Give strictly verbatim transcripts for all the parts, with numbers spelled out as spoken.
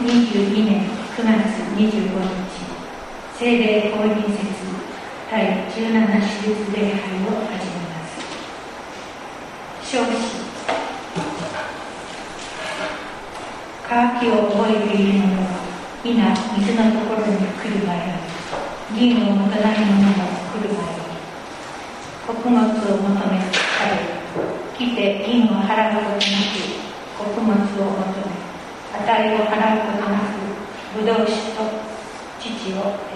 にじゅうにねんくがつにじゅうごにち、聖霊降臨節第じゅうなな手術礼拝を始めます。唱詞。渇きを覚えている者は皆水のところに来るがよい。銀を持たない者も来るがよい。穀物を求め食べ、来て銀を払うことなく穀物を求め、値を払うことなくぶどう酒と乳を得る。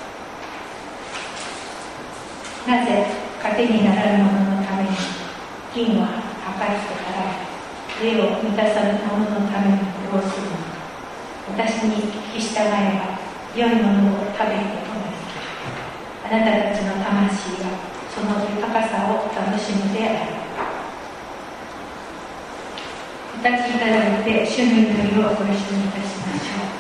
なぜ糧にならぬ者のために銀をはかって払い、家を満たさぬ者のために苦労するのか。私に聞き従えば良いものを食べることができる。あなたたちの魂はその豊かさを楽しむである。お立ちいただいて主の祈りをご一緒にいたしましょう。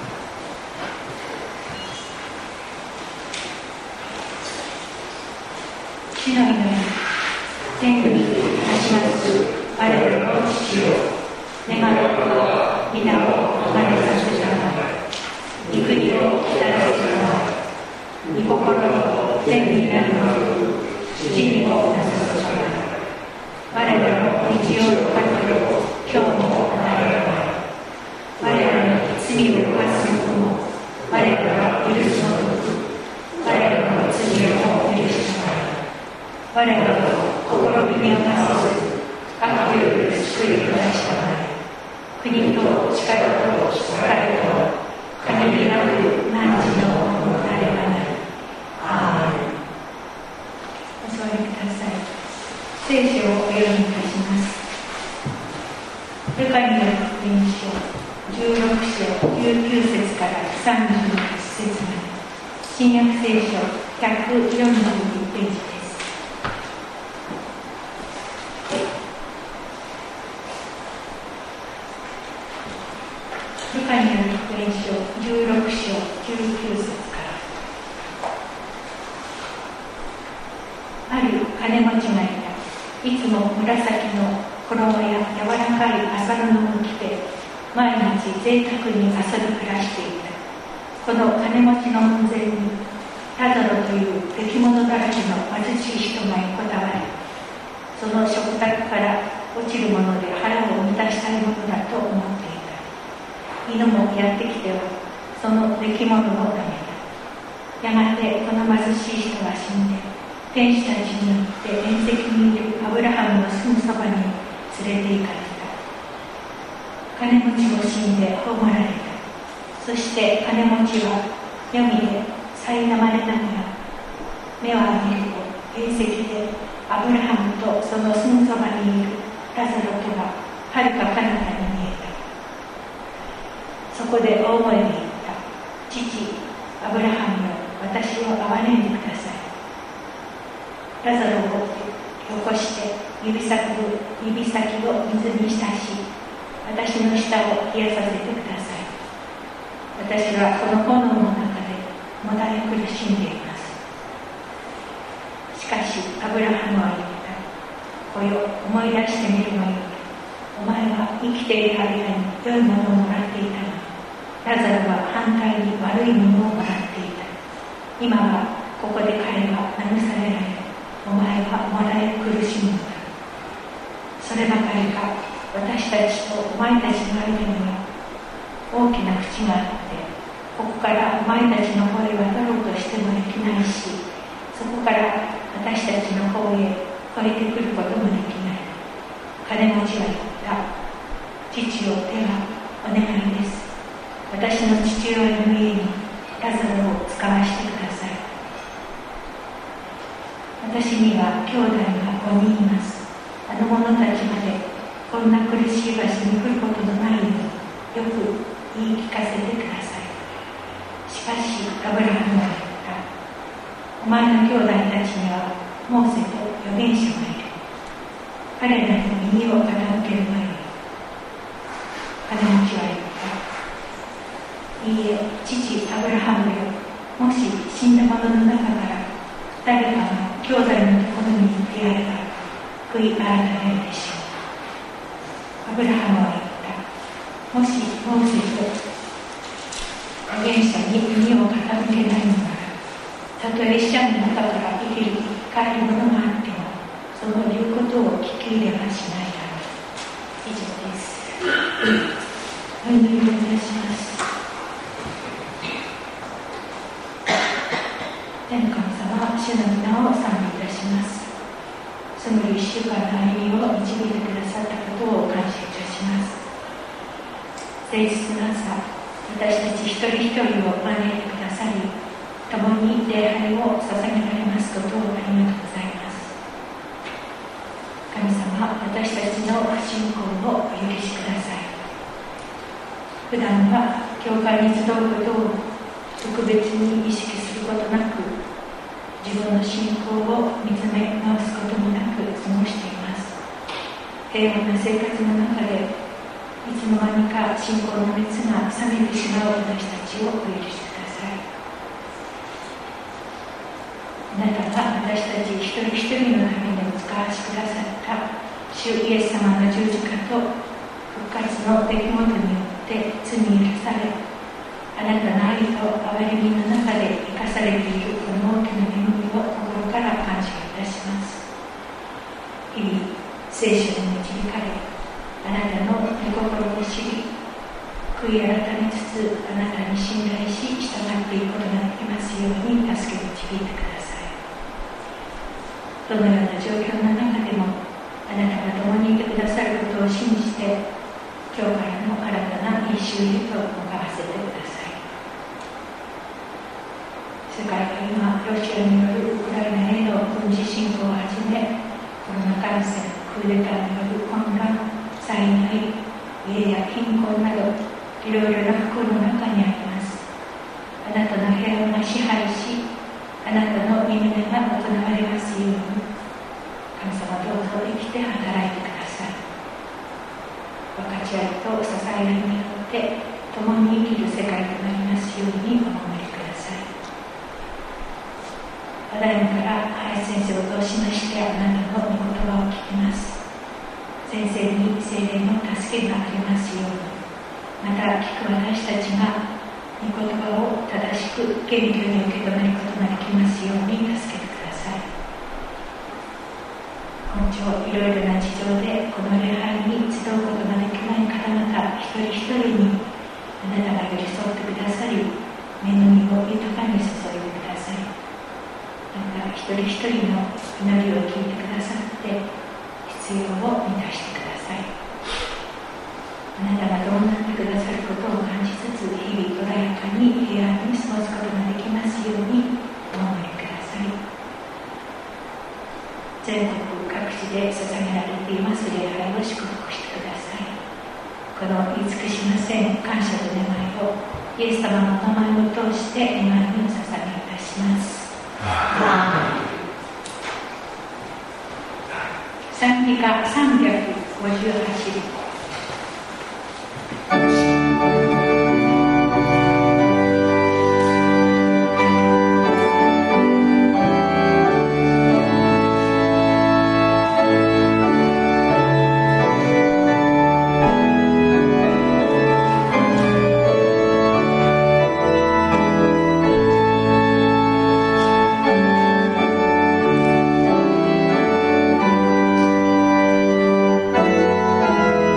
主の祈り。天に立ちます我らの父よ、願うことは皆を生まれさせたまえ。御国を来たらせたまえ。御心を天になるのく地にもなさせたまえ。我らの日曜の糧を今日も与えたまえ。我らの罪を犯す者も我らが許すのく我らの罪を許したまえ。我らを試みに合わせず悪より救い下したまえ。国と力と栄えと限りなく汝のものなればなり。アーメン。お座りください。聖書をお読みいたします。ルカによる福音書じゅうろくしょじゅうきゅうせつからさんじゅうはちせつまで。新約聖書ひゃくよんじゅうにページです。ルカによる福音書じゅうろくしょじゅうきゅうせつから。ある金持ちがいた。いつも紫の衣や柔らかい麻布を着て毎日贅沢に遊び暮らしていた。この金持ちの門前にラザロという出来物だらけの貧しい人が横たわり、その食卓から落ちるもので腹を満たしたいものだと思っていた。犬もやってきてはその出来物を食べた。やがてこの貧しい人は死んで天使たちによって縁石にいるアブラハムのすぐそばに連れて行かれた。金持ちも死んで葬られた。そして金持ちは黄泉で苛まれながら目を上げると縁石でアブラハムとそのすぐそばにいるラザロとがはるか彼方に見えた。そこで大声で言った。父アブラハムよ、私を憐れんでください。ラザロを起こして指先を指先を水に浸し、私の舌を冷やさせてください。私はこの炎の中でもだえ苦しんでいます。しかしアブラハムは言った。こよ、思い出してみるがよい。お前は生きている間に良いものをもらっていたが、ラザロは反対に悪いものをもらっていた。今はここで彼は慰められ、お前はもだえ苦しむのだ。そればかりか、私たちとお前たちの間には大きな淵があって、ここからお前たちの方へ渡ろうとしてもできないし、そこから私たちの方へ越えてくることもできない。金持ちは言った。父よ、ではお願いです。私の父親の家にラザロを使わしてください。私には兄弟がごにんいます。あの者たちまでこんな苦しい場所に来ることのないようによく言い聞かせてください。しかしアブラハムは言った。お前の兄弟たちにはモーセと預言者がいる。彼らに耳を傾けるがよい。金持ちは言った。いいえ、父アブラハムよ、もし死んだ者の中から誰かが兄弟のところに行ってやれば悔い改めるでしょう。アブラハムは言った。もしモーセと預言者に耳を傾けないのなら、たとえ死者の中から生きる帰るものがあっても、その言うことを聞き入れはしないだろう。以上です。お祈りをいたします。天の神様、主の皆を賛美いたします。その一週間の歩みを導いてくださったことを感謝いたします。誠実な朝、私たち一人一人を招いてくださり、共に礼拝を捧げられますことをありがとうございます。神様、私たちの不信仰をお許しください。普段は教会に集うことを特別に意識することなく、自分の信仰を見つめ直すこともなく過ごしています。平穏な生活の中で、いつの間にか信仰の熱が冷めてしまう私たちをお許しください。あなたが私たち一人一人のためにお使わしくださった主イエス様の十字架と復活の出来事によって罪許され、あなたの愛と憐れみの中で生かされているこの大きな恵みを心から感謝いたします。日々聖書に導かれ、あなたの御心を知り、悔い改めつつあなたに信頼し従っていくことができますように助け導いてください。どのような状況の中でもあなたが共にいてくださることを信じて、今日からの新たな一週へと向かわせてください。世界は今、ロシアによるウクライナへの軍事侵攻をはじめ、コロナ感染、クーデターによる混乱、災害、家や貧困など、いろいろな不幸の中にあります。あなたの平和が支配し、あなたの御胸が行われますように、神様どうぞ生きて働いてください。分かち合いと支え合いによって共に生きる世界となりますようにお守りください。ただいまから林先生を通しましてあなたの御言葉を聞きます。先生に聖霊の助けがありますように、また聞く私たちが御言葉を正しく謙虚に受け止めることができますように助けてください。本朝いろいろな事情でこの礼拝に集うことができない方々一人一人にあなたが寄り添ってくださり、恵みを豊かに注いでください。また一人一人の祈りを聞いてくださって必要を満たしてください。あなたがどうなってくださることを感じつつ、日々穏やかに平安に過ごすことができますようにお守りください。全国各地で捧げられています礼拝を祝福してください。この言い尽くしません感謝と願いをイエス様の名前を通して願いにお捧げいたします。賛美歌さんびゃくごじゅうはち 「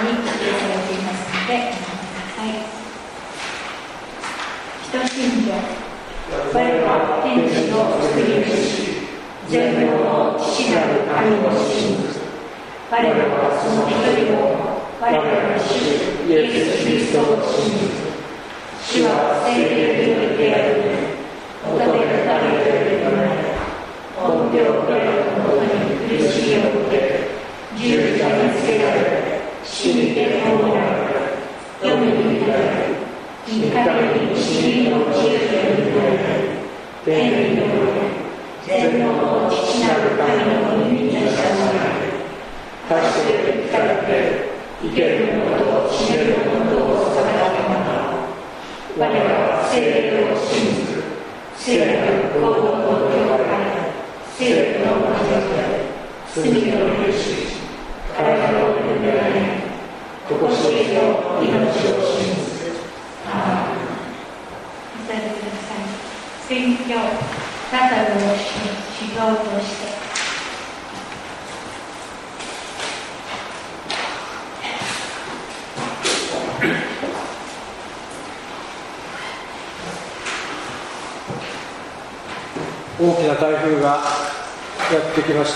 に記されていますので、ご覧ください。人信条。我は天地の作り主、全能の父なる神を信ず。我らはその一人の我らの主イエス・キリストを信ず。主は聖霊によってある。求める神より生まれ、本領ピラトのもとに苦しみを受け、十字架につけられ、死にて葬られ、読みに至り、三日目に死人の自由で生まれ、天に昇り、全能の父なる神の御身に従い、かして生かれて、生ける者と死ねる者を定めたもの。我らは聖霊を信ず、聖なる合同の教会、聖なるの家族で、罪の許し、体の巡り合い、心しえの命を信ず。アーメン。お伝えください。宣教、ナザレの主修行として。 大きな台風がやってきました。